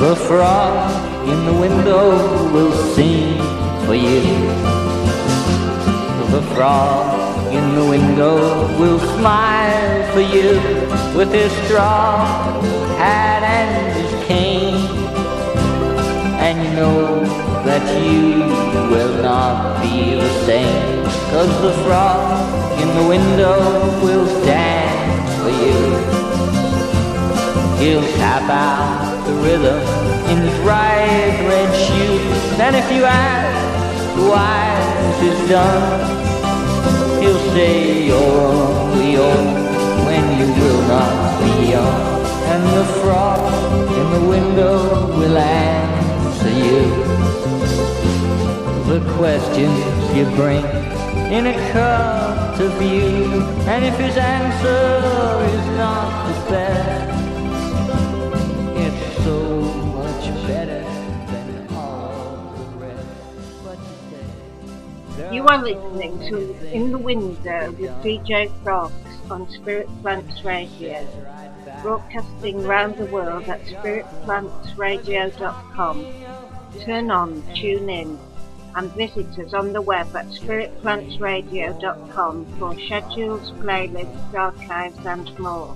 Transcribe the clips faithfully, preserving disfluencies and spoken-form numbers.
The frog in the window will sing for you. The frog in the window will smile for you with his straw hat and his cane. And you know that you will not be the same, 'cause the frog in the window will dance for you. He'll tap out the rhythm in his right red shoes, and if you ask why this is done, he'll say you're only old when you will not be young. And the frog in the window will answer you the questions you bring in a cup to view. And if his answer is not the best, it's so much better than all the rest. But you say, You are listening to In the Window with D J Frogs on Spirit Plants Radio, broadcasting round the world at spirit plants radio dot com. Turn on, tune in, and visit us on the web at spirit plants radio dot com for schedules, playlists, archives and more.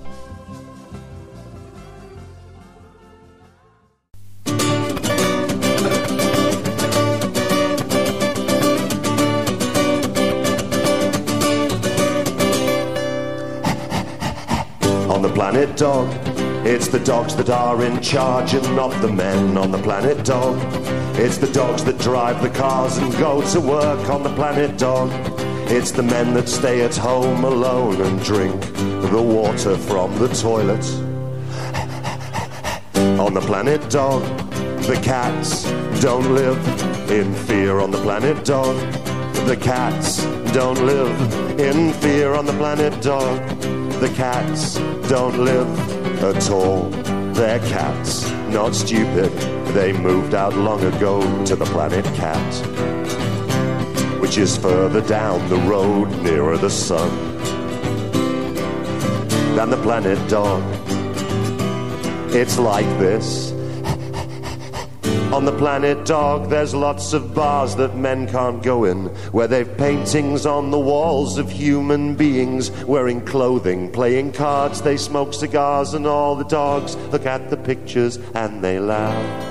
On the planet Dog, it's the dogs that are in charge and not the men. On the planet Dog, it's the dogs that drive the cars and go to work. On the planet Dog, it's the men that stay at home alone and drink the water from the toilet. On the planet Dog, the cats don't live in fear. On the planet Dog, the cats don't live in fear. On the planet Dog, the cats don't live at all. They're cats, not stupid. They moved out long ago to the planet Cat, which is further down the road nearer the sun than the planet Dog. It's like this. On the planet Dog, there's lots of bars that men can't go in, where they've paintings on the walls of human beings wearing clothing, playing cards, they smoke cigars, and all the dogs look at the pictures and they laugh.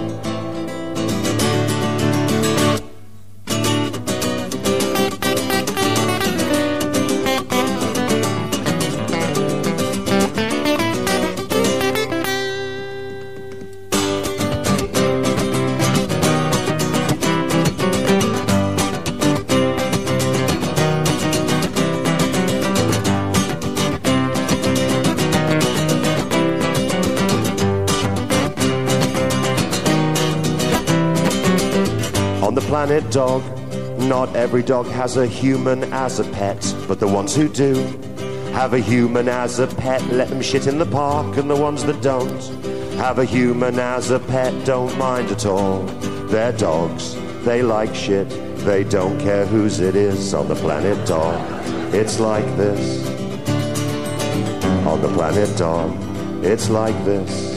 Planet Dog, not every dog has a human as a pet, but the ones who do have a human as a pet let them shit in the park, and the ones that don't have a human as a pet don't mind at all. They're dogs, they like shit, they don't care whose it is. On the planet Dog, it's like this. On the planet Dog, it's like this.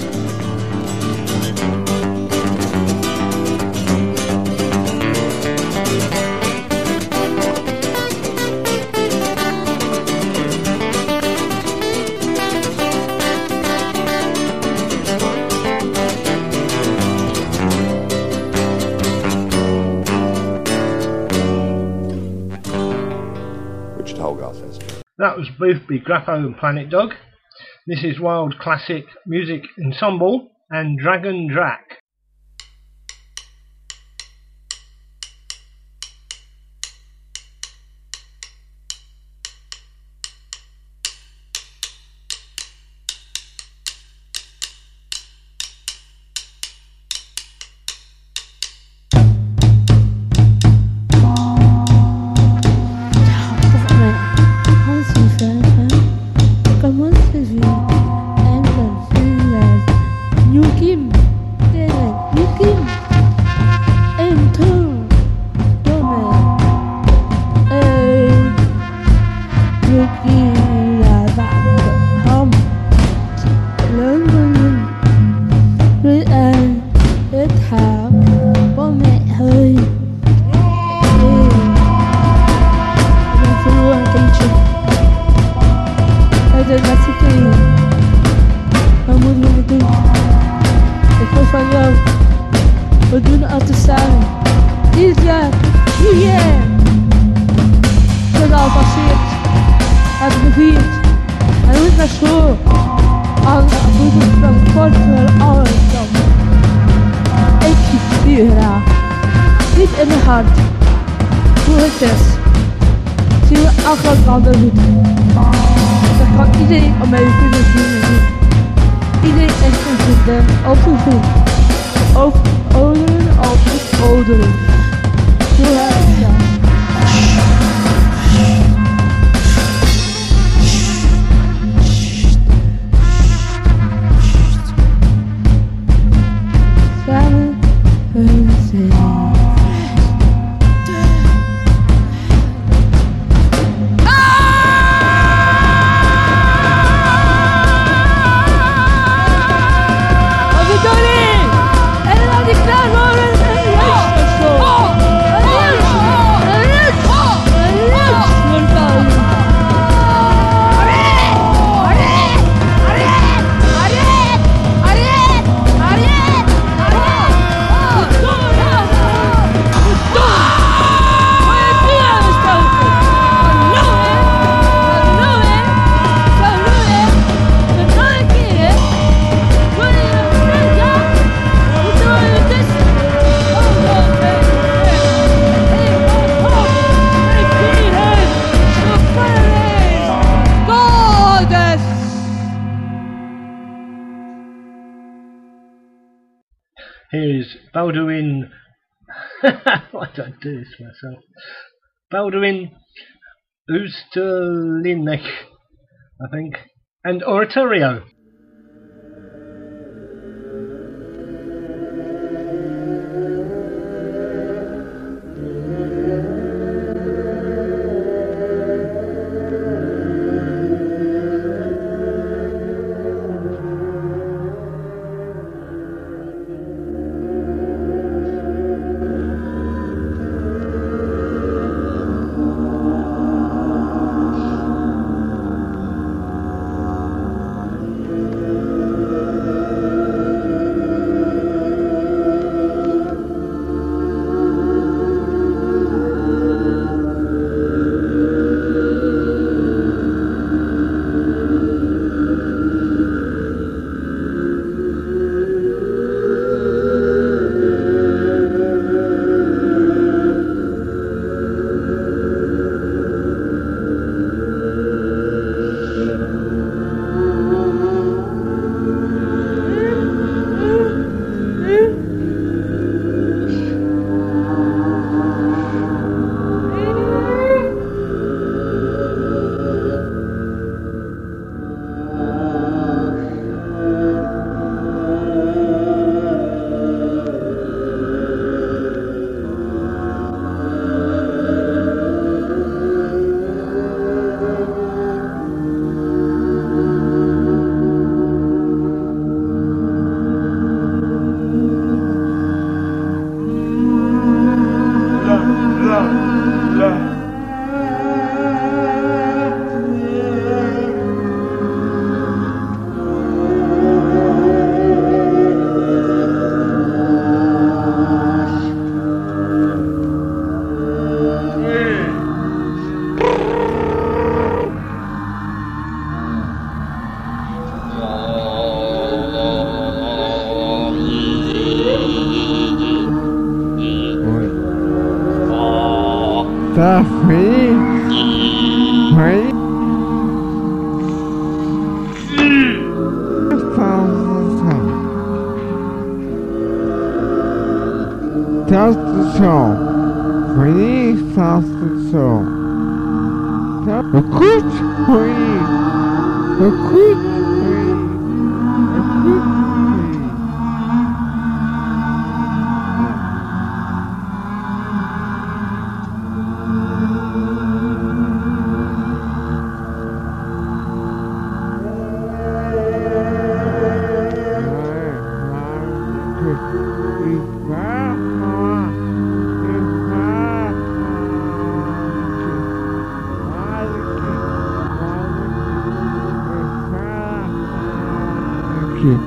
That was Boothby Grappo and Planet Dog. This is Wild Classic Music Ensemble and Dragon Drac. Comment se vit? Elle, c'est la New Kim. het met z'n tweeën. Wat moeten we doen? Ik wil van jou. We doen het altijd samen. Dit jaar, New Year. Het is al passeerd. Hebben we gevierd. En hoe is het zo? Aan de voeten van het kort voor alles dan. Ik vier u graag. Diep in mijn hart. Hoe het is. Zien we achter elkaar goed. Dan kan iedereen om mij kunnen zien. Iedereen is een vriendin of een vriend. Of ouderen of niet ouderen. Zo heb ik dat. Samen hun zin. Here's Balduin. Why don't I do this myself? Balduin Oosterlinnek, I think, and Oratorio. ta free free That's the song. Free, that's the song. That's a good free. A good free. A good free. Manaki.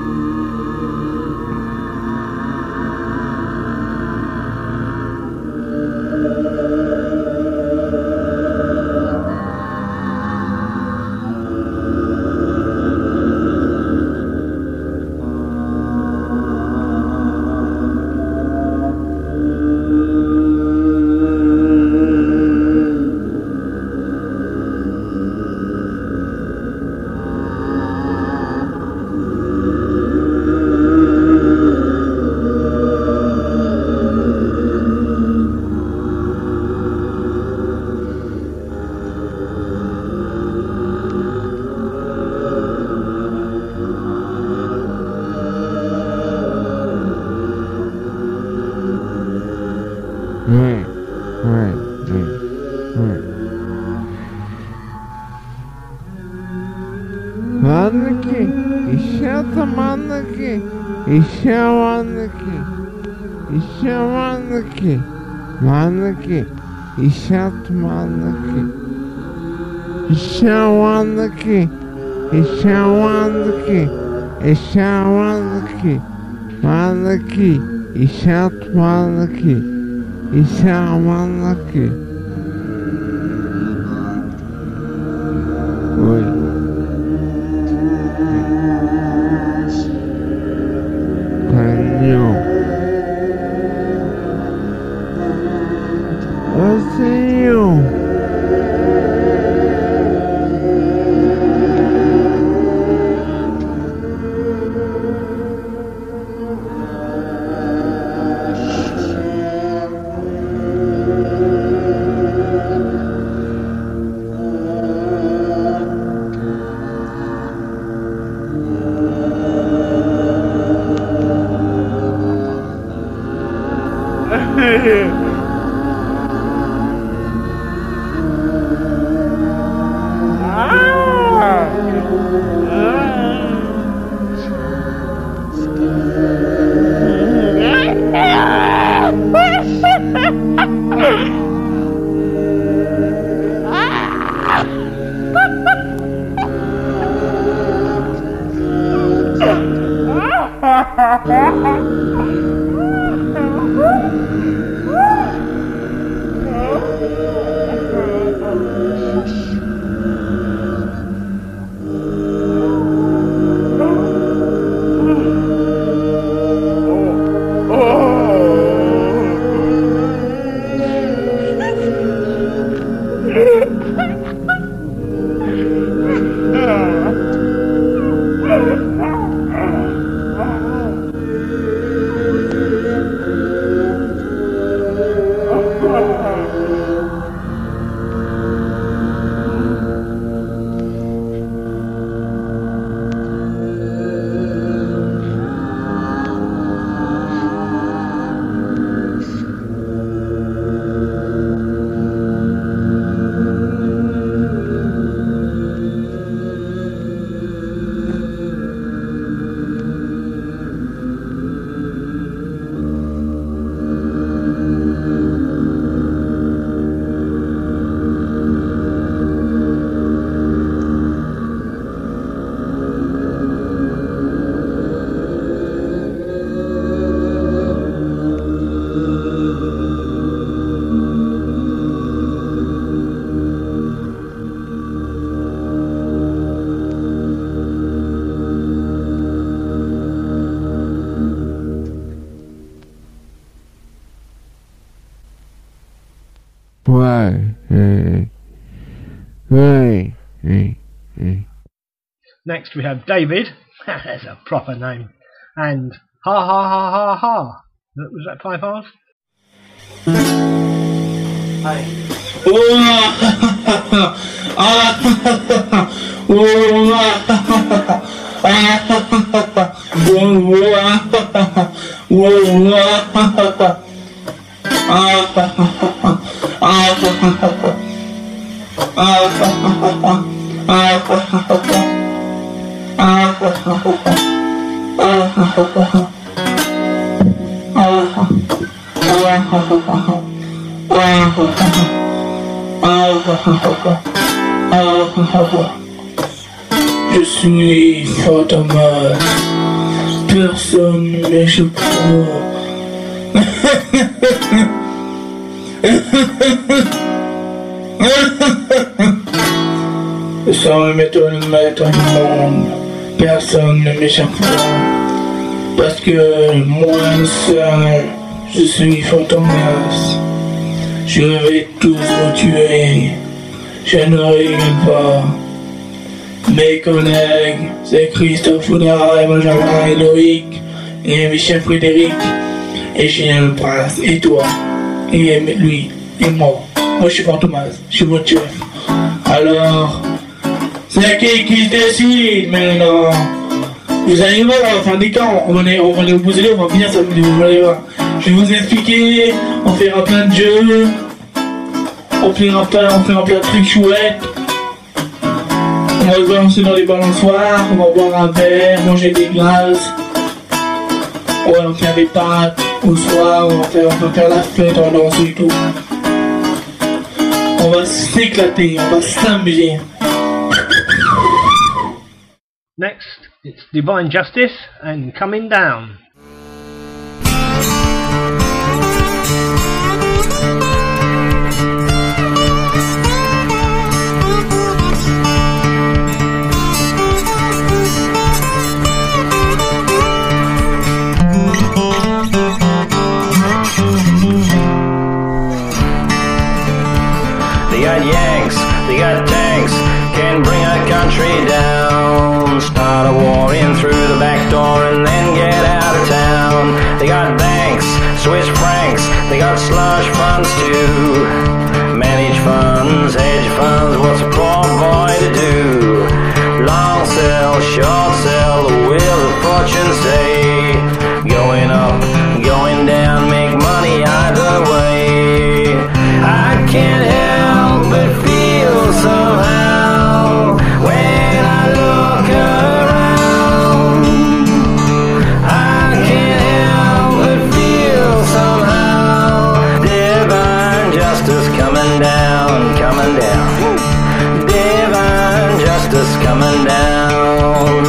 Right, right, right, right. Manaki, Ishata Manaki, Ishawanaki, Ishawanaki, Manaki, Ishat Manaki, Ishawanaki, Ishawanaki, Ishawanaki, Manaki, Ishat Manaki. Ishawanaki. Oi. Canyo. I see you. Why? Hey. Hey. Hey. Hey. Next we have David. That's a proper name. And ha ha ha ha ha. Was that five R's? Hi. Je suis Fantomas, personne ne m'échappera. Sans m'étonne le maître du monde, personne ne m'échappera. Parce que moi seul, je suis Fantomas. Je vais tous vous tuer, je ne rigole pas. Mes collègues, c'est Christophe Foudara et Benjamin et Loïc, et Michel Frédéric, et Julien le Prince, et toi, et lui, et moi. Moi je suis Fantomas, je suis votre chef. Alors, c'est qui qui décide maintenant? Vous allez voir, à la fin des camps, on va les, on va les opposer, on va finir ça, vous allez voir. Je vais vous expliquer, on fera plein de jeux, on fera plein, on fera plein de trucs chouettes. On va se balancer dans les balançoires, on va boire un verre, manger des glaces. On va faire des pâtes au soir, on va faire, on va faire la fête, on va danser et tout. On va s'éclater, on va s'amuser. Next, it's Divine Justice and Coming Down. They got Yanks, they got tanks, can bring a country down. Start a war in through the back door and then get out of town. They got banks, Swiss francs, they got slush funds too. Manage funds, hedge funds, what's a poor boy to do? Long sell, short sell, the wheel of fortune say. Going up, going down, make money either way. I can't help but feel somehow when I look around. I can't help but feel somehow divine justice coming down, coming down. Divine justice coming down.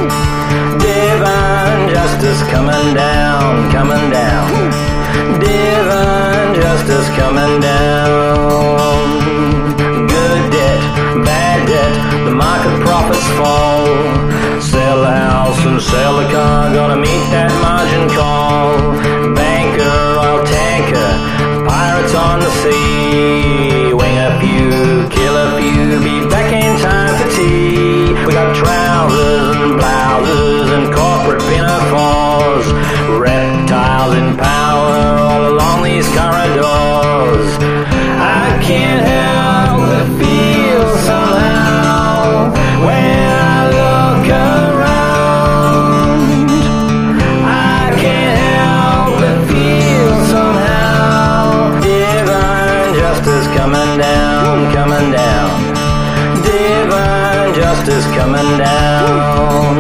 Divine justice coming down, coming down. Divine justice coming down. Good debt, bad debt, the market profits fall. Sell the house and sell the car, gonna meet that margin call. Banker, oil tanker, pirates on the sea. Wing a few, kill a few, be back in time for tea. We got trousers and blouses and corporate pinafores, reptiles in power all along these corridors. I can't help but feel somehow when I look around. I can't help but feel somehow divine justice coming down, coming down. Divine justice coming down.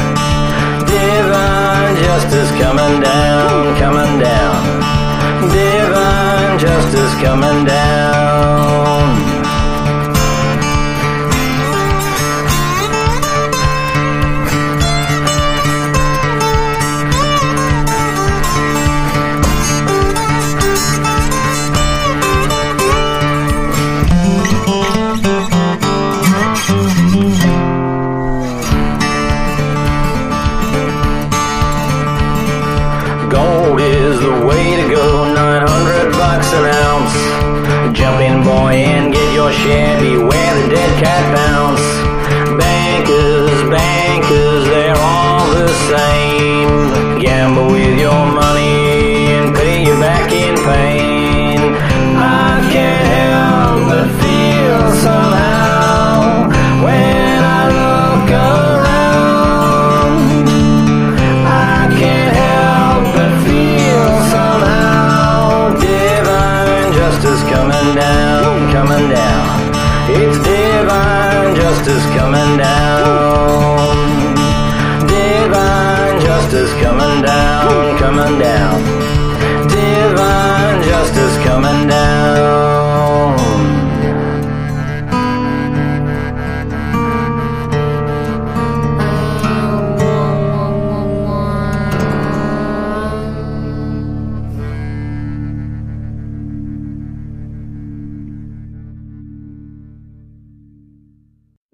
Divine justice coming down, coming down. Divine justice coming down. Gold is the way to go, nine hundred bucks an ounce. Jump in, boy, and get your share, beware the dead cat bounce. Bankers, bankers, they're all the same. Gamble with your money and pay you back in pain. I can't help but feel somehow when I look around. I can't help but feel somehow divine justice coming down, coming down. It's divine justice coming down. Divine justice coming down, coming down. Divine justice coming down.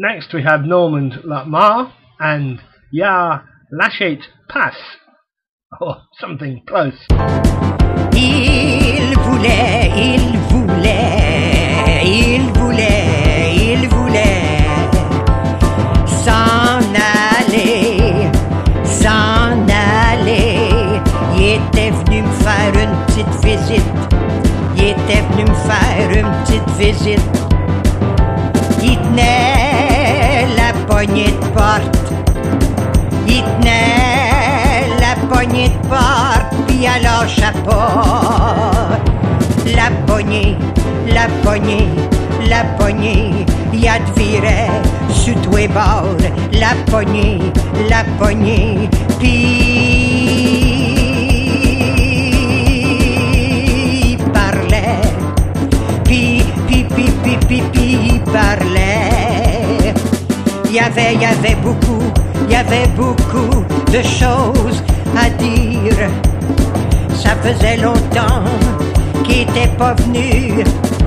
Next we have Normand Latmar and Ya Lachet Pass, or something close. Il voulait, il voulait, il voulait, il voulait s'en aller, s'en aller. Il était venu me faire une petite visite, il était venu me faire une petite visite. Il tenait la poignée de porte, il tenait la poignée de porte, puis elle lâcha pas. La poignée, la poignée, la poignée, y'a de virait sur tous les bords. La poignée, la poignée, puis il parlait, puis, puis, puis, puis, puis, puis il parlait. Y avait, y avait beaucoup, y avait beaucoup de choses à dire. Ça faisait longtemps qu'il était pas venu.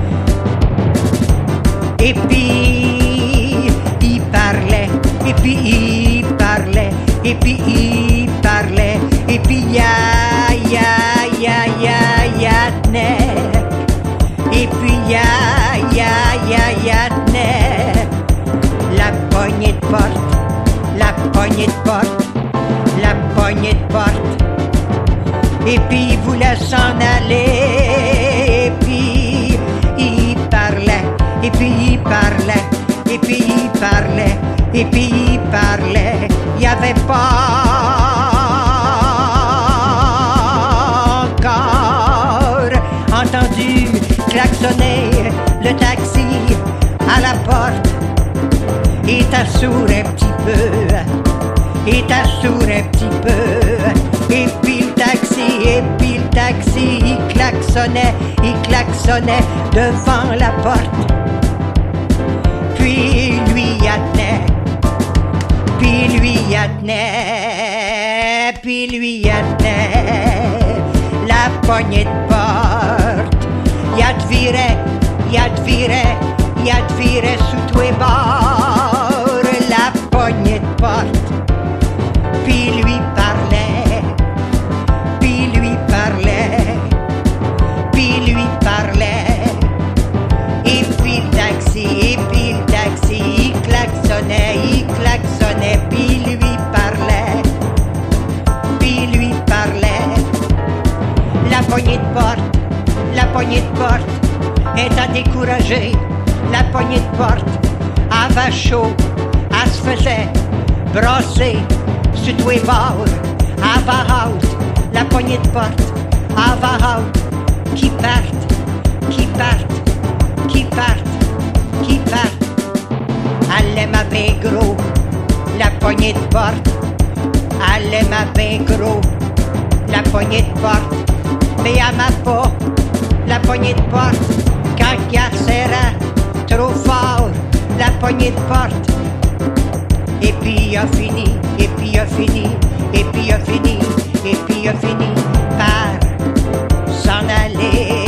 Et puis il parlait, et puis il parlait, et puis il parlait, et puis ya ya ya ya ya tenait, et puis ya ya ya ya tenait la poignée de porte, la poignée de porte, la poignée de porte. Et puis il voulait s'en aller, et puis il parlait, et puis il parlait, et puis il parlait, et puis il parlait. Il n'y avait pas encore entendu klaxonner le taxi à la porte. Et t'assour un petit peu, et t'assour un petit peu. Et puis le taxi, et puis le taxi, il klaxonnait, il klaxonnait devant la porte. Puis lui y attenait, puis lui y attenait, puis lui y attenait la poignée de porte. Y'a de virait, y'a de virait, y'a de virait sous tous les bords, la poignée de porte. Puis lui parlait, puis lui parlait, puis lui parlait. Et puis le taxi, et puis le taxi, il klaxonnait, il klaxonnait, puis lui parlait, puis lui parlait. La poignée de porte, la poignée de porte est à décourager. La poignée de porte, avait chaud, elle se faisait brosser sur tous les bords. Avait hâte, la poignée de porte, avait hâte, qui parte, qui parte, qui parte, qui parte. Elle aime bien gros, la poignée de porte, elle aime bien gros, la poignée de porte. Mais elle m'a pas, la poignée de porte, quand il serra trop fort, la poignée de porte. Et puis il a fini, et puis il a fini, et puis il a fini, et puis il a fini par s'en aller.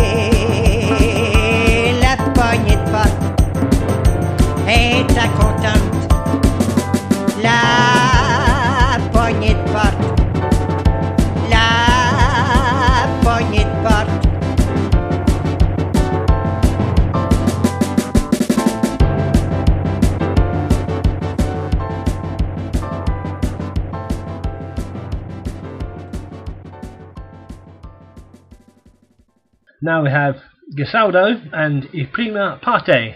La poignée de porte est contente, la poignée de porte, la poignée de porte. Now we have Gesaldo and I Prima Parte.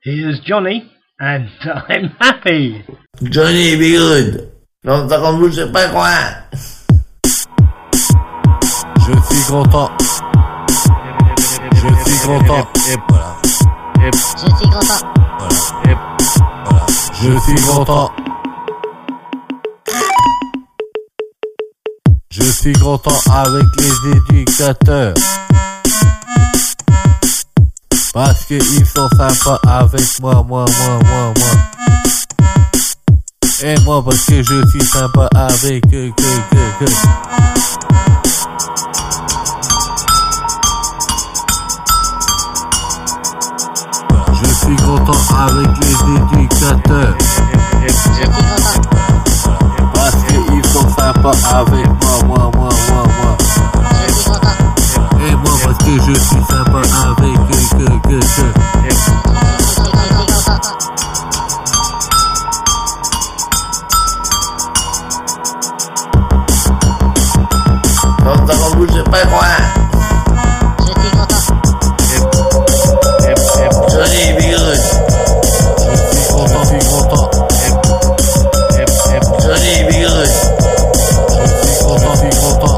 Here's Johnny, and I'm happy. Johnny, be good. Non, ça qu'on bouge, c'est pas quoi. Je suis content. Je suis content. Et voilà. Et Je suis content. voilà. Et voilà. Je suis content. Je suis content avec les éducateurs. Parce qu'ils sont sympas avec moi, moi, moi, moi, moi. Et moi parce que je suis sympa avec eux, que, que, que. Je suis content avec les éducateurs. Je suis content. Parce qu'ils sont sympas avec moi, moi, moi, moi, moi. Je suis content. Et moi parce que je suis sympa avec eux, que, que, que. Je suis content. Non, ça qu'on bouge, c'est pas quoi. Je suis content. Johnny, be good. Je suis content, je suis content. Johnny, be good. Je suis content, je suis content.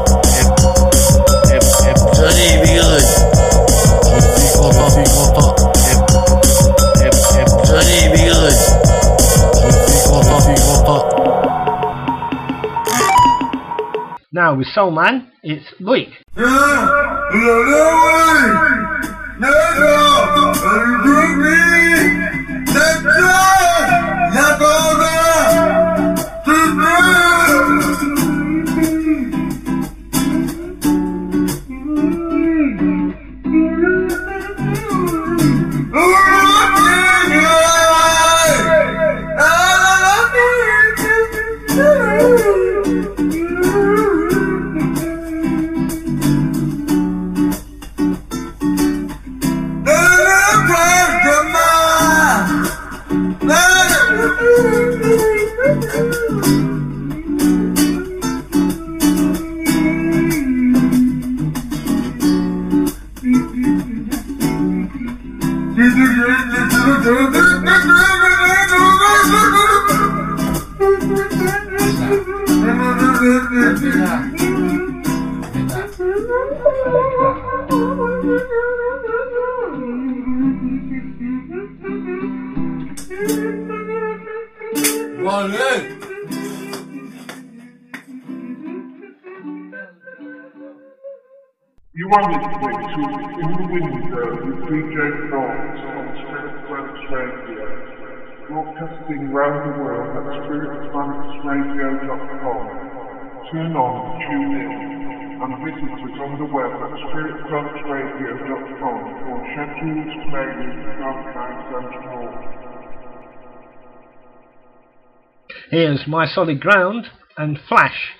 Johnny, be good. Je suis content, je suis content. Johnny, be good. Je suis content, je suis content. Now with Soul Man, it's Luik. You are listening to In the Window with D J Frogs on Spirit Planets Radio, broadcasting round the world at spirit planets radio dot com. Turn on, tune in, and visit us on the web at spirit planets radio dot com for schedules, playlists, archives and more. Here's My Solid Ground and Flash.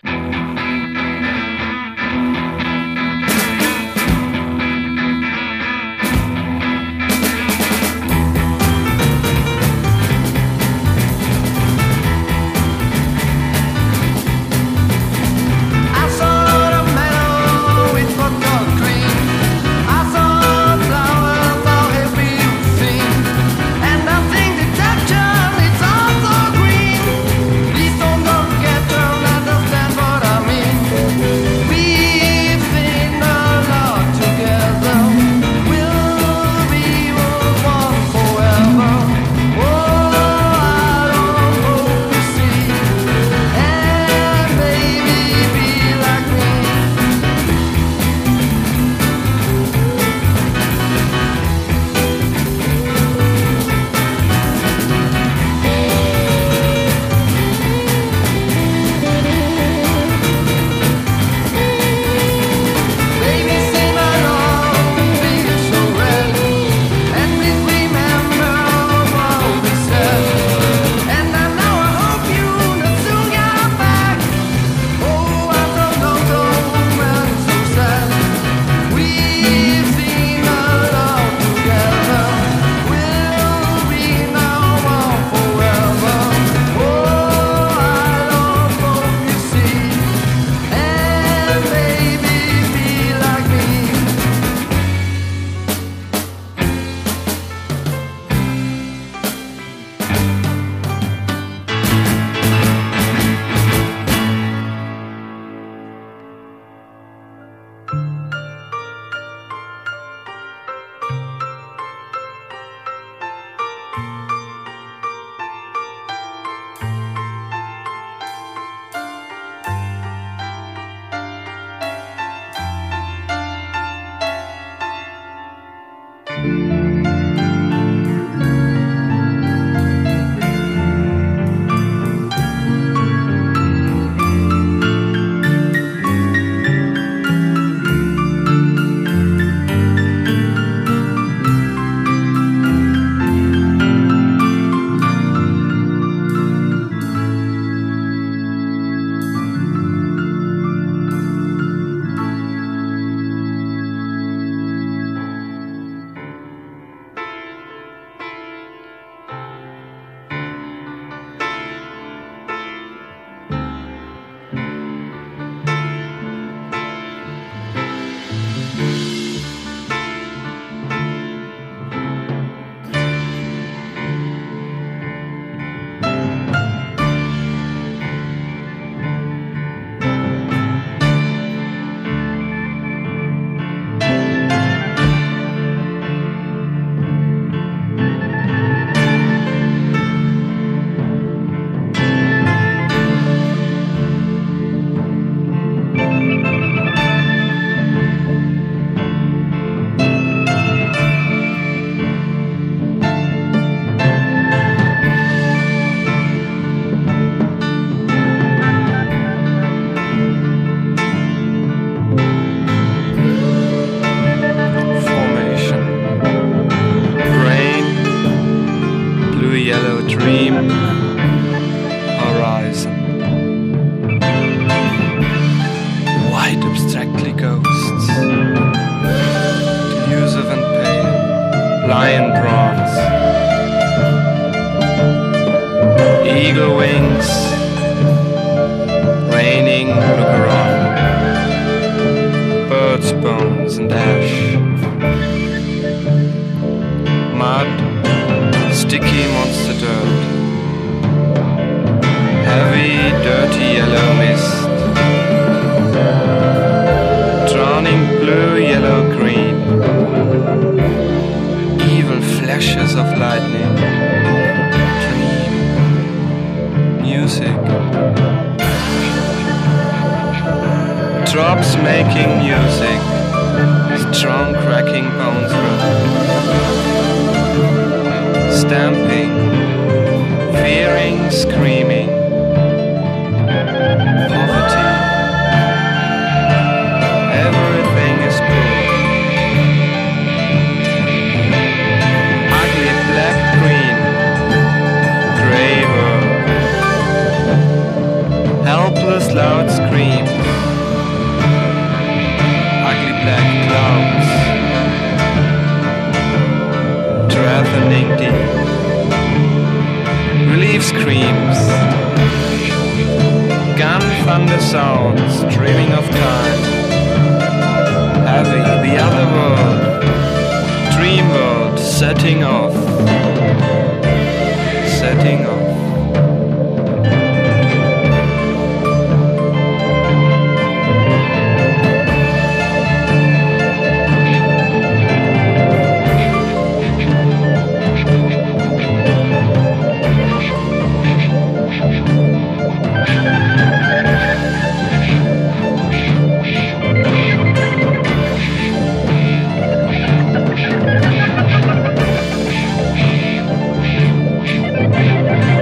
Please don't go get her, understand what I mean. lion bronze, eagle wings, raining Lucaron, bird's bones and ash, mud, sticky monster dirt, heavy, dirty yellow mist, drowning blue, yellow, green, even flashes of lightning, dream, music, drops making music, strong cracking bones rhythm, stamping, fearing, screaming, poverty, everything is poor. Ugly black green, grey world, helpless loud screams, ugly black clouds, threatening deep, relief screams, gun thunder sounds, dreaming of time, heavy, the other world, dream world, setting off, setting off. Thank you.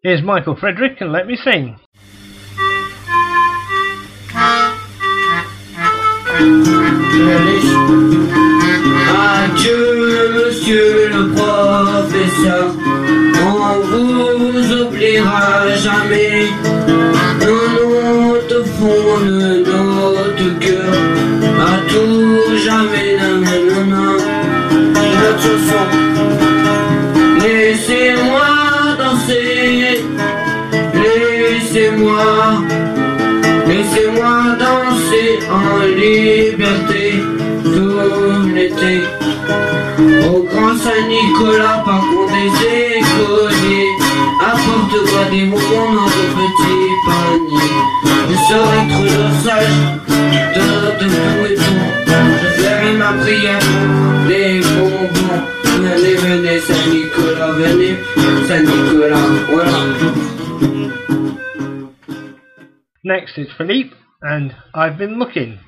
Here's Michael Frederick and Let Me Sing. Adieu, monsieur le professeur, on vous oubliera jamais. Non, au fond de notre cœur, à tout jamais, nanana. Notre chanson. Laissez-moi danser, laissez-moi, laissez-moi danser en liberté tout l'été. Au Grand Saint-Nicolas, par contre des écoliers, apporte-toi des bonbons dans ton petit panier. Je serai toujours sage de, de tout et tout. Je ferai ma prière pour les bonbons. Venez, venez, Saint-Nicolas, venez, Saint-Nicolas, voilà. Next is Philippe and I've Been Looking.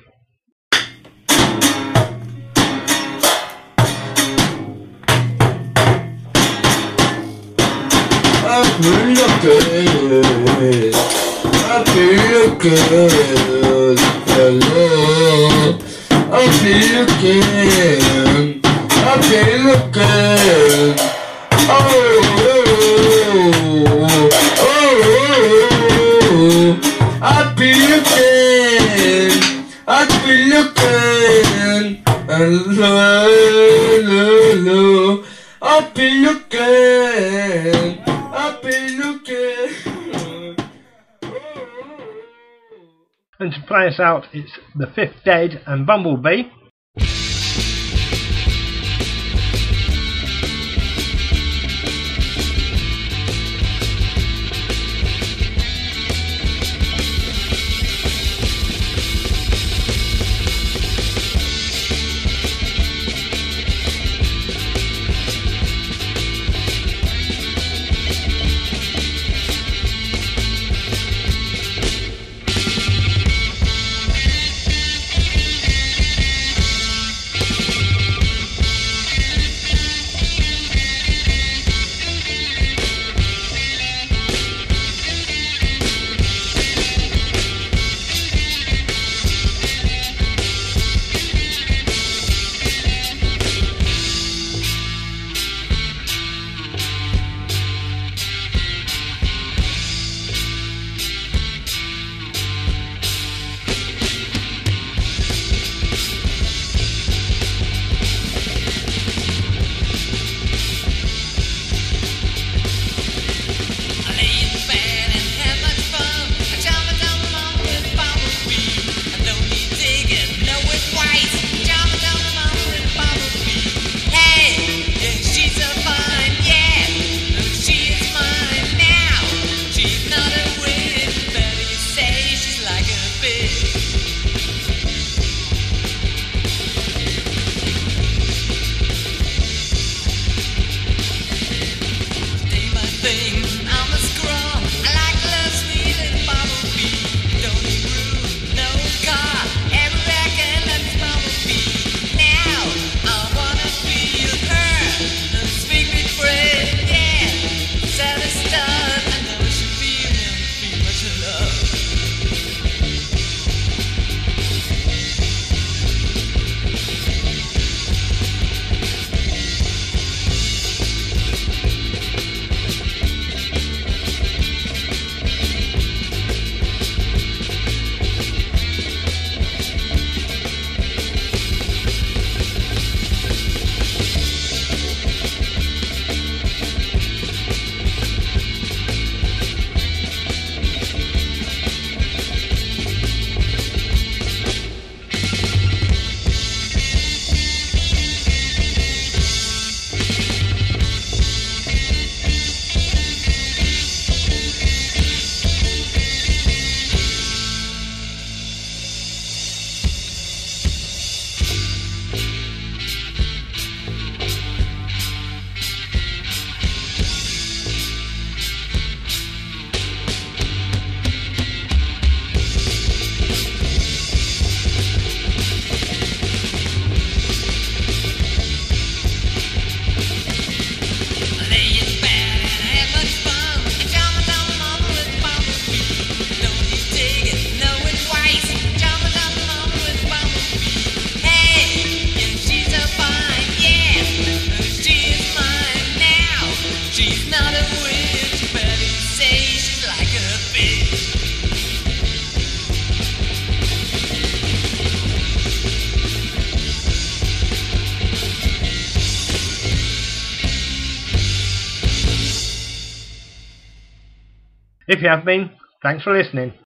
I've been looking, I've been looking, hello. I've been looking, I've been looking, oh, oh, oh, oh. I've been looking, I've been looking, hello, hello. I've been looking, I've been looking. And to play us out, it's The Fifth Dead and Bumblebee. If you have been, thanks for listening.